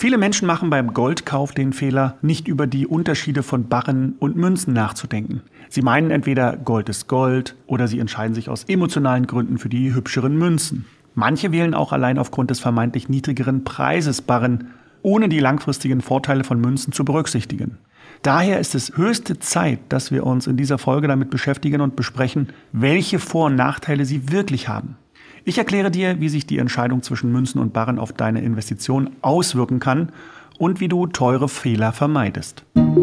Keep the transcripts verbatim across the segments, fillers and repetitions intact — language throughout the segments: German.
Viele Menschen machen beim Goldkauf den Fehler, nicht über die Unterschiede von Barren und Münzen nachzudenken. Sie meinen entweder Gold ist Gold oder sie entscheiden sich aus emotionalen Gründen für die hübscheren Münzen. Manche wählen auch allein aufgrund des vermeintlich niedrigeren Preises Barren, ohne die langfristigen Vorteile von Münzen zu berücksichtigen. Daher ist es höchste Zeit, dass wir uns in dieser Folge damit beschäftigen und besprechen, welche Vor- und Nachteile sie wirklich haben. Ich erkläre dir, wie sich die Entscheidung zwischen Münzen und Barren auf deine Investition auswirken kann und wie du teure Fehler vermeidest.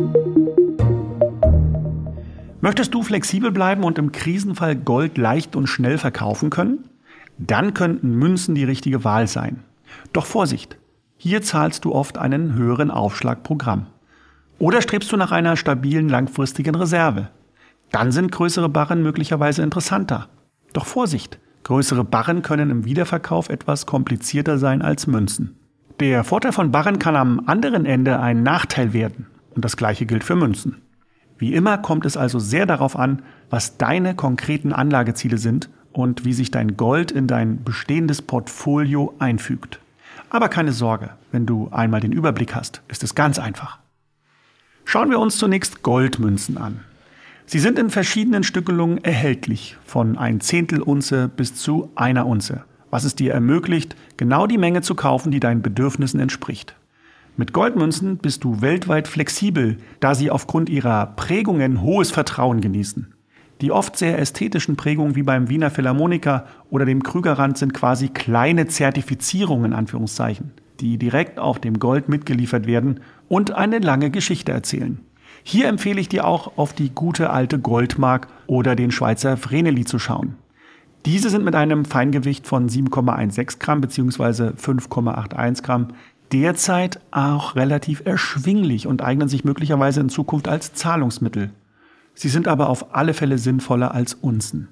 Möchtest du flexibel bleiben und im Krisenfall Gold leicht und schnell verkaufen können? Dann könnten Münzen die richtige Wahl sein. Doch Vorsicht, hier zahlst du oft einen höheren Aufschlag pro Gramm. Oder strebst du nach einer stabilen langfristigen Reserve? Dann sind größere Barren möglicherweise interessanter. Doch Vorsicht! Größere Barren können im Wiederverkauf etwas komplizierter sein als Münzen. Der Vorteil von Barren kann am anderen Ende ein Nachteil werden. Und das Gleiche gilt für Münzen. Wie immer kommt es also sehr darauf an, was deine konkreten Anlageziele sind und wie sich dein Gold in dein bestehendes Portfolio einfügt. Aber keine Sorge, wenn du einmal den Überblick hast, ist es ganz einfach. Schauen wir uns zunächst Goldmünzen an. Sie sind in verschiedenen Stückelungen erhältlich, von ein Zehntel Unze bis zu einer Unze, was es dir ermöglicht, genau die Menge zu kaufen, die deinen Bedürfnissen entspricht. Mit Goldmünzen bist du weltweit flexibel, da sie aufgrund ihrer Prägungen hohes Vertrauen genießen. Die oft sehr ästhetischen Prägungen wie beim Wiener Philharmoniker oder dem Krügerrand sind quasi kleine Zertifizierungen, in Anführungszeichen, die direkt auf dem Gold mitgeliefert werden und eine lange Geschichte erzählen. Hier empfehle ich dir auch, auf die gute alte Goldmark oder den Schweizer Vreneli zu schauen. Diese sind mit einem Feingewicht von sieben Komma sechzehn Gramm bzw. fünf Komma einundachtzig Gramm derzeit auch relativ erschwinglich und eignen sich möglicherweise in Zukunft als Zahlungsmittel. Sie sind aber auf alle Fälle sinnvoller als Unzen.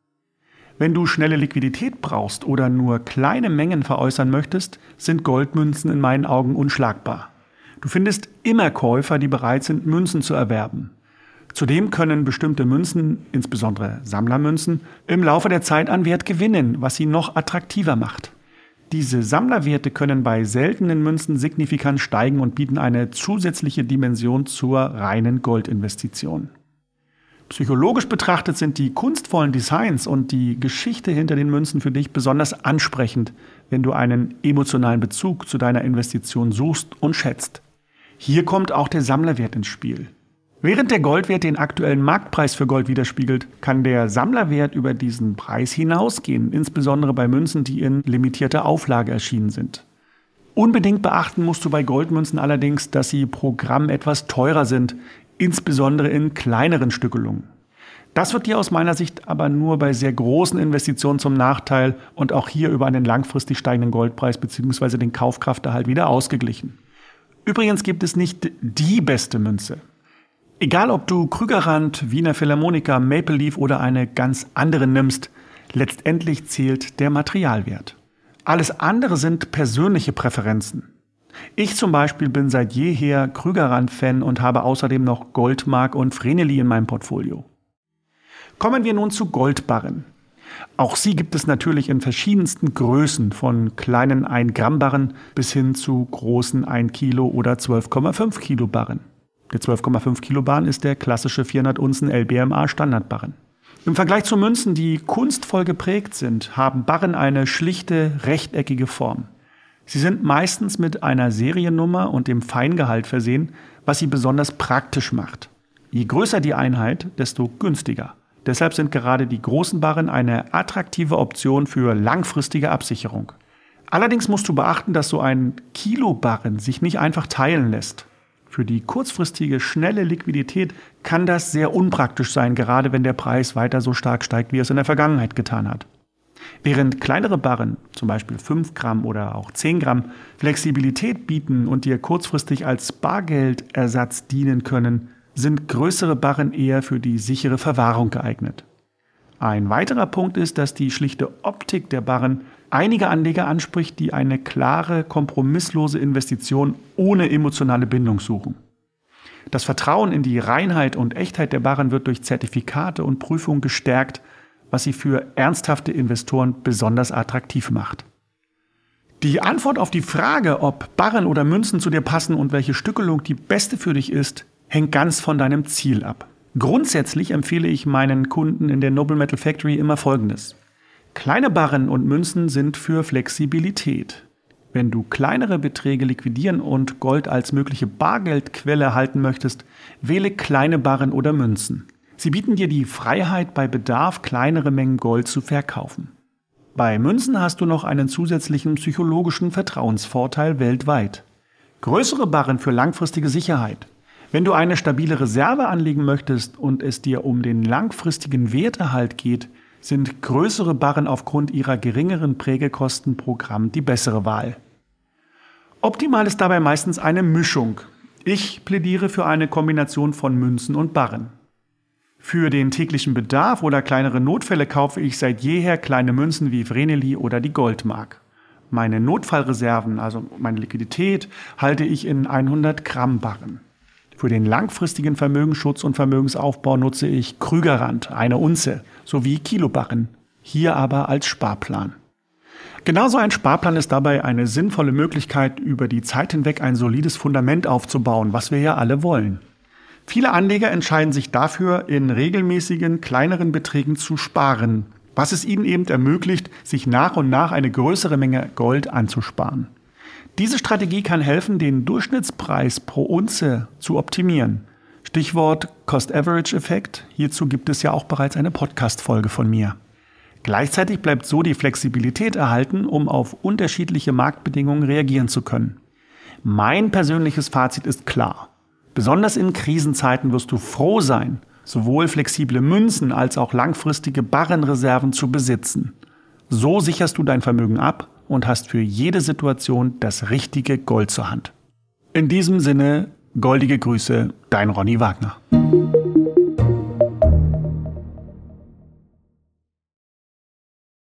Wenn du schnelle Liquidität brauchst oder nur kleine Mengen veräußern möchtest, sind Goldmünzen in meinen Augen unschlagbar. Du findest immer Käufer, die bereit sind, Münzen zu erwerben. Zudem können bestimmte Münzen, insbesondere Sammlermünzen, im Laufe der Zeit an Wert gewinnen, was sie noch attraktiver macht. Diese Sammlerwerte können bei seltenen Münzen signifikant steigen und bieten eine zusätzliche Dimension zur reinen Goldinvestition. Psychologisch betrachtet sind die kunstvollen Designs und die Geschichte hinter den Münzen für dich besonders ansprechend, wenn du einen emotionalen Bezug zu deiner Investition suchst und schätzt. Hier kommt auch der Sammlerwert ins Spiel. Während der Goldwert den aktuellen Marktpreis für Gold widerspiegelt, kann der Sammlerwert über diesen Preis hinausgehen, insbesondere bei Münzen, die in limitierter Auflage erschienen sind. Unbedingt beachten musst du bei Goldmünzen allerdings, dass sie pro Gramm etwas teurer sind, insbesondere in kleineren Stückelungen. Das wird dir aus meiner Sicht aber nur bei sehr großen Investitionen zum Nachteil und auch hier über einen langfristig steigenden Goldpreis bzw. den Kaufkrafterhalt wieder ausgeglichen. Übrigens gibt es nicht die beste Münze. Egal ob du Krügerrand, Wiener Philharmoniker, Maple Leaf oder eine ganz andere nimmst, letztendlich zählt der Materialwert. Alles andere sind persönliche Präferenzen. Ich zum Beispiel bin seit jeher Krügerrand-Fan und habe außerdem noch Goldmark und Vreneli in meinem Portfolio. Kommen wir nun zu Goldbarren. Auch sie gibt es natürlich in verschiedensten Größen, von kleinen ein Gramm Barren bis hin zu großen ein Kilo oder zwölf Komma fünf Kilo Barren. Der zwölf Komma fünf Kilo Barren ist der klassische vierhundert Unzen L B M A Standardbarren. Im Vergleich zu Münzen, die kunstvoll geprägt sind, haben Barren eine schlichte, rechteckige Form. Sie sind meistens mit einer Seriennummer und dem Feingehalt versehen, was sie besonders praktisch macht. Je größer die Einheit, desto günstiger. Deshalb sind gerade die großen Barren eine attraktive Option für langfristige Absicherung. Allerdings musst du beachten, dass so ein Kilo Barren sich nicht einfach teilen lässt. Für die kurzfristige, schnelle Liquidität kann das sehr unpraktisch sein, gerade wenn der Preis weiter so stark steigt, wie es in der Vergangenheit getan hat. Während kleinere Barren, zum Beispiel fünf Gramm oder auch zehn Gramm, Flexibilität bieten und dir kurzfristig als Bargeldersatz dienen können, sind größere Barren eher für die sichere Verwahrung geeignet. Ein weiterer Punkt ist, dass die schlichte Optik der Barren einige Anleger anspricht, die eine klare, kompromisslose Investition ohne emotionale Bindung suchen. Das Vertrauen in die Reinheit und Echtheit der Barren wird durch Zertifikate und Prüfungen gestärkt, was sie für ernsthafte Investoren besonders attraktiv macht. Die Antwort auf die Frage, ob Barren oder Münzen zu dir passen und welche Stückelung die beste für dich ist, hängt ganz von deinem Ziel ab. Grundsätzlich empfehle ich meinen Kunden in der Noble Metal Factory immer Folgendes. Kleine Barren und Münzen sind für Flexibilität. Wenn du kleinere Beträge liquidieren und Gold als mögliche Bargeldquelle halten möchtest, wähle kleine Barren oder Münzen. Sie bieten dir die Freiheit, bei Bedarf kleinere Mengen Gold zu verkaufen. Bei Münzen hast du noch einen zusätzlichen psychologischen Vertrauensvorteil weltweit. Größere Barren für langfristige Sicherheit. Wenn du eine stabile Reserve anlegen möchtest und es dir um den langfristigen Werterhalt geht, sind größere Barren aufgrund ihrer geringeren Prägekosten pro Gramm die bessere Wahl. Optimal ist dabei meistens eine Mischung. Ich plädiere für eine Kombination von Münzen und Barren. Für den täglichen Bedarf oder kleinere Notfälle kaufe ich seit jeher kleine Münzen wie Vreneli oder die Goldmark. Meine Notfallreserven, also meine Liquidität, halte ich in hundert Gramm Barren. Für den langfristigen Vermögensschutz und Vermögensaufbau nutze ich Krügerrand, eine Unze, sowie Kilobarren, hier aber als Sparplan. Genauso ein Sparplan ist dabei eine sinnvolle Möglichkeit, über die Zeit hinweg ein solides Fundament aufzubauen, was wir ja alle wollen. Viele Anleger entscheiden sich dafür, in regelmäßigen, kleineren Beträgen zu sparen, was es ihnen eben ermöglicht, sich nach und nach eine größere Menge Gold anzusparen. Diese Strategie kann helfen, den Durchschnittspreis pro Unze zu optimieren. Stichwort Cost-Average-Effekt, hierzu gibt es ja auch bereits eine Podcast-Folge von mir. Gleichzeitig bleibt so die Flexibilität erhalten, um auf unterschiedliche Marktbedingungen reagieren zu können. Mein persönliches Fazit ist klar. Besonders in Krisenzeiten wirst du froh sein, sowohl flexible Münzen als auch langfristige Barrenreserven zu besitzen. So sicherst du dein Vermögen ab und hast für jede Situation das richtige Gold zur Hand. In diesem Sinne, goldige Grüße, dein Ronny Wagner.